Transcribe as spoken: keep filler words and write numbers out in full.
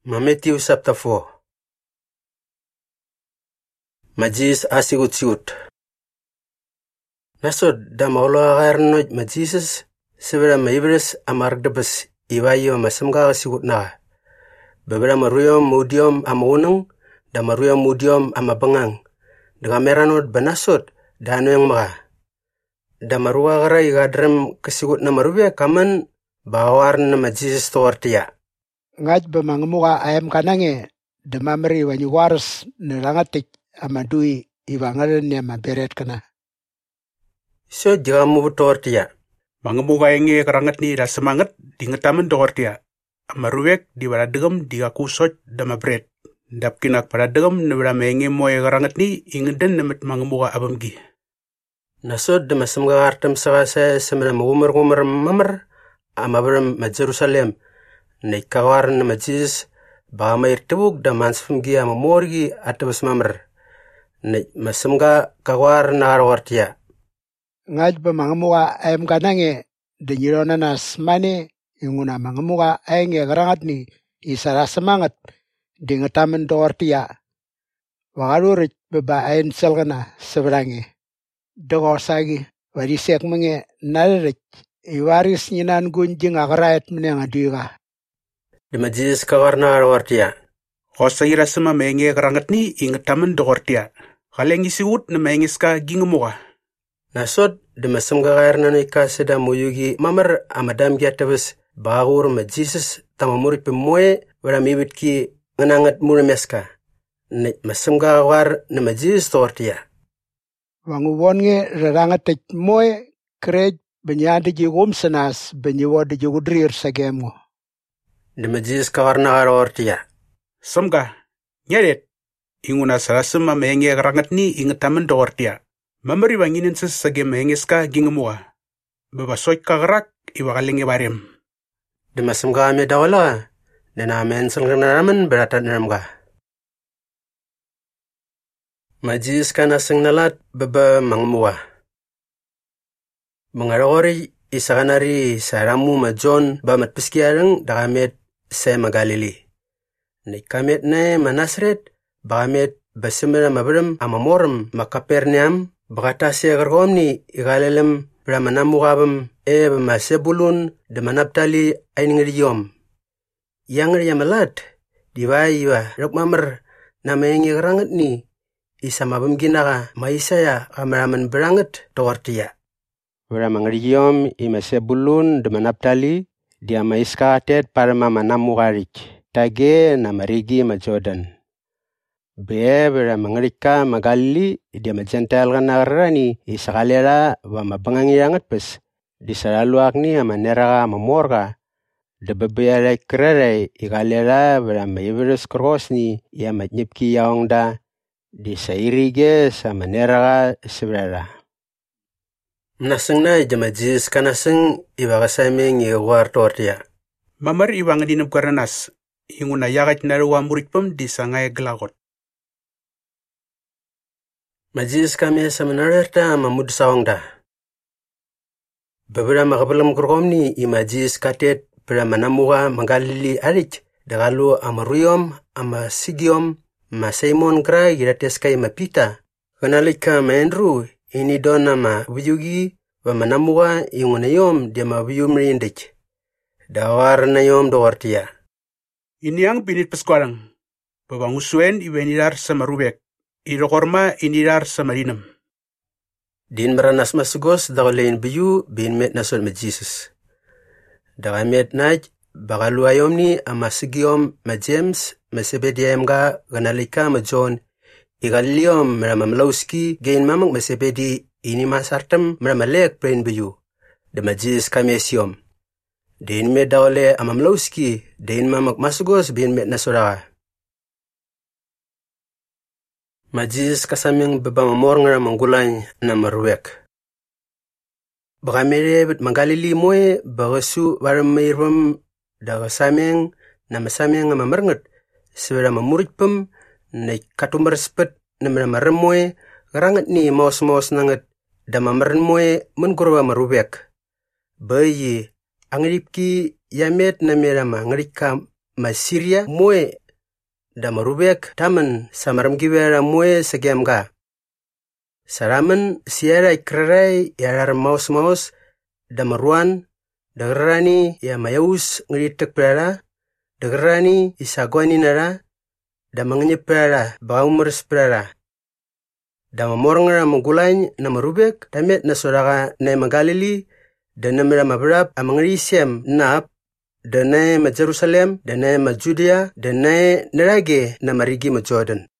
Matthew chapter four. Majis asigut-sigut. Nasod damaulo agarnoj majises sebera maibres amargdebes iwayo masamga asigut na. Bebera maruyom mudiom amunung da maruyom mudiom amabangang. Dengan meranod banasod dano yang maga. Da marua gara igadrem kesigut na marubya kaman bawar na majises towartia. Ngaj bemangemuka ayam kanange demamri wanyuwares nerangatik amadui iwangaren ya maberet kana. So jamu towartia. Mangemuka enge kerangat ni da semangat di ngetamen towartia. Amaruwek di baradegem di akusot da mabret. Dapkinak baradegem ne baramengi moye kerangat ni ingeden nemet mangemuka abamgi. Nasod da masamga artem sawasa semena mumur-mumur mamar amabrem ma Jerusalem. Nei kawar na majis ba mair tebuk da mansfumgi ama morgi atebus mamar. Nei masamga kawar na arwartia. Ngaj bemangemuka ayam kanange denyirona nas mane inguna mangemuka ayenge kerangat ni isara semangat di ngetamen towartia. Wakarurit beba ayin selgana seberange. Dogosagi wadisek menge nalerik iwaris nyinan gunjing akarayat meneng aduiga. Di majis kawar na arwartia. Kosa ira sema menge kerangat ni ingetamen towartia. Kaleng isiut na mengiska gingemuka. Nasod di masamga kair na ika seda muyugi mamar amadam gi atebus bagur majises tamamurit pemoe wala miwit ki ngenangat muremeska. Nei masamga kawar na majis towartia. Wanguwon nge rerangatik moe krej benyadi jigum senas benyiwad jigudrir sagemo. Di majis kawar na arwartia. Samga, nyaret. Inguna sarasema menge kerangat ni ingetamen towartia. Mamari wanginin sesage mengiska gingemuka. Babasoy kagarak iwakalenge barem. Di masamga ame dawala. Dena amen selgenaraman beratan namga. Majis kana seng nalat beba mangmuwa. Mengarori isakanari saramu ma John ba matpiskiareng dakamet sa Magalili. Ni kamet na manasret bakamet basimera mabrem amamorem makaperniam bakata siya karkomni ikalelem bramanamukabem e bamasebulun de manaptali ainingiriyom. Yang riyamalat diwaiwa rukmamer na mayengi karangat ni isa mabem ginaka maisaya kameraman beranget towartia. Bramangiriyom imasebulun de manaptali dia maiska tet para mama namukarik. Tage na marigi ma Jordan. Be bramangirika magalili dia majentel kanarani isakalera wa mabangangirangat pes. Disaraluak ni amanera mamorga. De bebeyalai kerere ikalera bramayivirus krosni ia matnyipki yaongda. Disairige sa manera sebrara. Naseng na jamajis kanaseng ibakasameng iwar tortia. Mamar iwang dinam karanas. Inguna yagat naruwa murikpem di sangay gelagot. Majis kami semenarerta mamud sawangda. Beberapa makabelam kurkomni imajis katet beramanamuka Magalili arik. Dagalu amaruyom ama sigiom ma Simon kra girateskai ma Pita. Kanalika ma Andrew ini dona ma buyugi wa manamuka inguna yom dia ma buyum rindik. Dawar na yom dowartia. Ini yang pinit peskuarang. Babangusuen iwenidar sama rubek. Irokorma inidar sama dinam. Din maranas masugos dawalain buyu bin met nasol ma Jesus. Dakamet naj bakalu ayom ni ama sigiom ma James ma Sebediayam ga ganalika ma John. Igaliliom marama malawski gain mamang ma Sebedi ini masartem marama lek prain buyu. Dama Jesus kamesiom. Din met dawale ama malawski din mamak masugos bin met nasora. Majis kasaming bebamamor ngara manggulany na marwek. Baka merebet Magalili moe bagasu waram mayirpam daga saming na masaming nga mamarngat sewera mamurikpam na katumbar spet na maramaram moe garangat ni maos-maos nangat da mamaran moe mungkurwa marwek. Bayi ang ripki yamet na merama ngarika ma Syria moe da marubek taman samaram gibera moe segemga. Saraman siara ikrarai yarar maus-maus da maruan da gerani ya mayaus ngiritek perara da gerani isagwani nara da manganyep perara ba umers perara. Da mamorngara magulany na marubek tamet na soraga na magalili da namira mabrab amangrisem nap da na ma Jerusalem da na ma Judea da na narage na marigi ma Jordan.